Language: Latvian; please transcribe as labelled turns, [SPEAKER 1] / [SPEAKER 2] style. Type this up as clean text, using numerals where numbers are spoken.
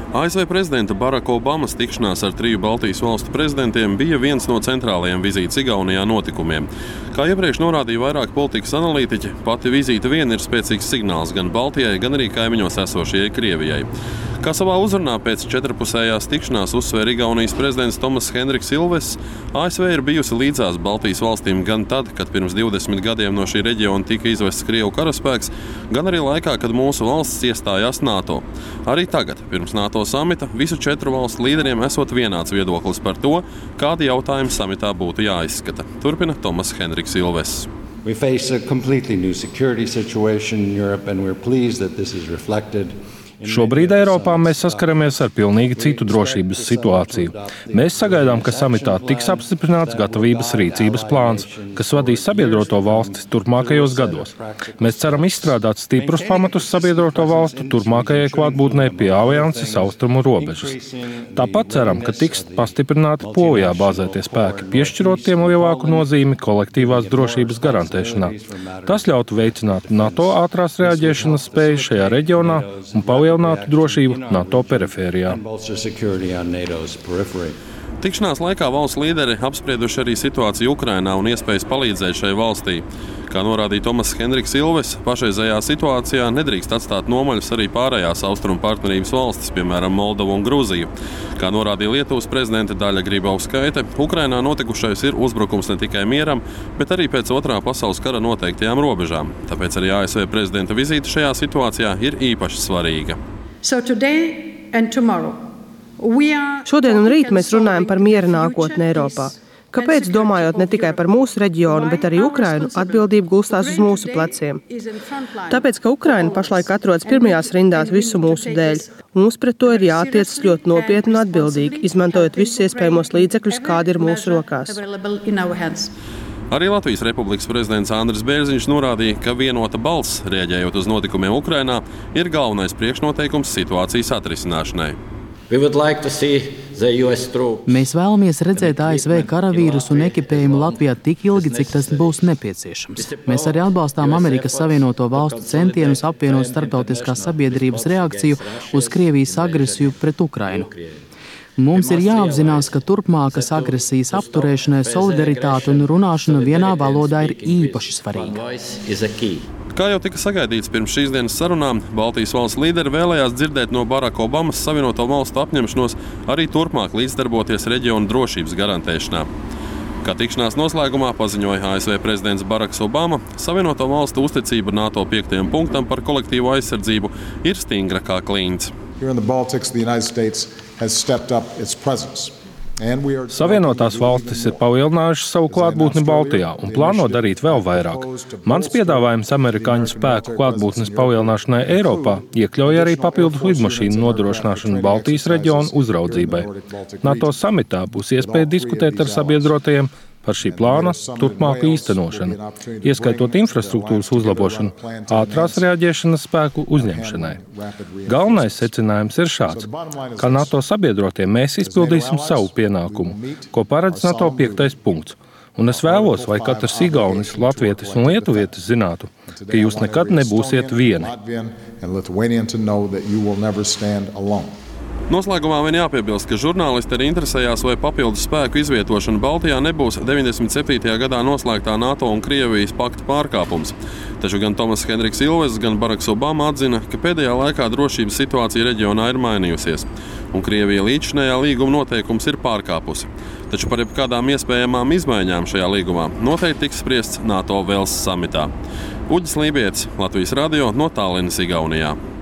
[SPEAKER 1] ASV prezidenta Baraka Obamas tikšanās ar 3 Baltijas valstu prezidentiem bija viens no centrālajiem vizītes Igaunijā notikumiem. Kā iepriekš norādīja vairāk politikas analītiķi, pati vizīte vien ir spēcīgs signāls gan Baltijai, gan arī kaimiņos esošajai Krievijai. Kā savā uzrunā pēc 4-pusējās tikšanās uzsvēra Igaunijas prezidents Tomas Hendriks Ilvesis, ASV ir bijusi līdzās Baltijas valstīm gan tad, kad pirms 20 gadiem no šī reģiona tika izvests Krievu karaspēks, gan arī laikā, kad mūsu valsts iestājās NATO. Arī tagad, pirms NATO samita, visu 4 valstu līderiem esot vienāds viedoklis par to, kādi jautājumi samitā būtu jāizskata. Turpina Tomas Hendriks Ilvesis.
[SPEAKER 2] We face a completely new security situation in Europe, and we're pleased that this is reflected.
[SPEAKER 3] Šobrīd Eiropā mēs saskaramies ar pilnīgi citu drošības situāciju. Mēs sagaidām, ka samitā tiks apstiprināts gatavības rīcības plāns, kas vadīs sabiedroto valstis turpmākajos gados. Mēs ceram izstrādāt stiprus pamatus sabiedroto valstu turpmākajai klātbūtnei pie alianses austrumu robežas. Tāpat ceram, ka tiks pastiprināti Polijā bāzētie spēki, piešķirot tiem lielāku nozīmi kolektīvās drošības garantēšanā. Tas ļautu veicināt NATO ātrās reaģēšanas spēju šajā reģionā un palielinātu drošību NATO perifērijā.
[SPEAKER 1] Tikšanās laikā valsts līderi apsprieduši arī situāciju Ukrainā un iespējas palīdzēt šai valstī. Kā norādīja Tomas Hendriks Ilvesis, pašreizējā situācijā nedrīkst atstāt nomaļus arī pārējās austrumu partnerības valstis, piemēram, Moldovu un Gruziju. Kā norādīja Lietuvas prezidente Daļa Grybauskaite, Ukrainā notikušais ir uzbrukums ne tikai mieram, bet arī pēc Otrā pasaules kara noteiktajām robežām. Tāpēc arī ASV prezidenta vizīte šajā situācijā ir īpaši svarīga.
[SPEAKER 4] Šodien un rīt mēs runājam par miera nākotni Eiropā. Kāpēc, domājot ne tikai par mūsu reģionu, bet arī Ukrainu, atbildība gulstās uz mūsu pleciem? Tāpēc, ka Ukraina pašlaik atrodas pirmajās rindās visu mūsu dēļ. Mums pret to ir jātiecas ļoti nopietni un atbildīgi, izmantojot visus iespējamos līdzekļus, kādi ir mūsu rokās.
[SPEAKER 1] Arī Latvijas Republikas prezidents Andris Bērziņš norādīja, ka vienota balss, rēģējot uz notikumiem Ukrainā, ir galvenais priekšnoteikums situācijas atrisināšanai.
[SPEAKER 5] Mēs vēlamies redzēt ASV karavīrus un ekipējumu Latvijā tik ilgi, cik tas būs nepieciešams. Mēs arī atbalstām Amerikas Savienoto Valstu centienus apvienot starptautiskās sabiedrības reakciju uz Krievijas agresiju pret Ukrainu. Mums ir jāapzinās, ka turpmākas agresijas apturēšanai solidaritāte un runāšana vienā valodā ir īpaši svarīga.
[SPEAKER 1] Kā jau tika sagaidīts pirms šīs dienas sarunām, Baltijas valsts līderi vēlējās dzirdēt no Baraka Obamas Savienoto valstu apņemšanos arī turpmāk līdzdarboties reģionu drošības garantēšanā. Kā tikšanās noslēgumā paziņoja ASV prezidents Baraks Obama, Savienoto valstu uzticība NATO 5. punktam par kolektīvo aizsardzību ir stingra kā klints.
[SPEAKER 3] Savienotās valstis ir palielinājušas savu klātbūtni Baltijā un plāno darīt vēl vairāk. Mans piedāvājums amerikāņu spēku klātbūtnes palielināšanai Eiropā iekļauj arī papildus lidmašīnu nodrošināšanu Baltijas reģionu uzraudzībai. NATO samitā būs iespēja diskutēt ar sabiedrotajiem par šī plāna turpmāku īstenošanu, ieskaitot infrastruktūras uzlabošanu, ātrās reaģēšanas spēku uzņemšanai. Galvenais secinājums ir šāds, ka NATO sabiedrotie mēs izpildīsim savu pienākumu, ko paredz NATO 5. punkts. Un es vēlos, lai katrs igaunis, latvietis un lietuvietis zinātu, ka jūs nekad nebūsiet vieni.
[SPEAKER 1] Noslēgumā vien jāpiebilst, ka žurnālisti arī interesējās, vai papildus spēku izvietošana Baltijā nebūs 97. gadā noslēgtā NATO un Krievijas pakta pārkāpums. Taču gan Tomas Hendriks Ilvesis, gan Baraks Obama atzina, ka pēdējā laikā drošības situācija reģionā ir mainījusies, un Krievija līdzinējā līguma noteikums ir pārkāpusi. Taču par jebkādām iespējamām izmaiņām šajā līgumā noteikti tiks spriests NATO Velses samitā. Uģis Lībietis, Latvijas radio no Tallinas, Igaunijā.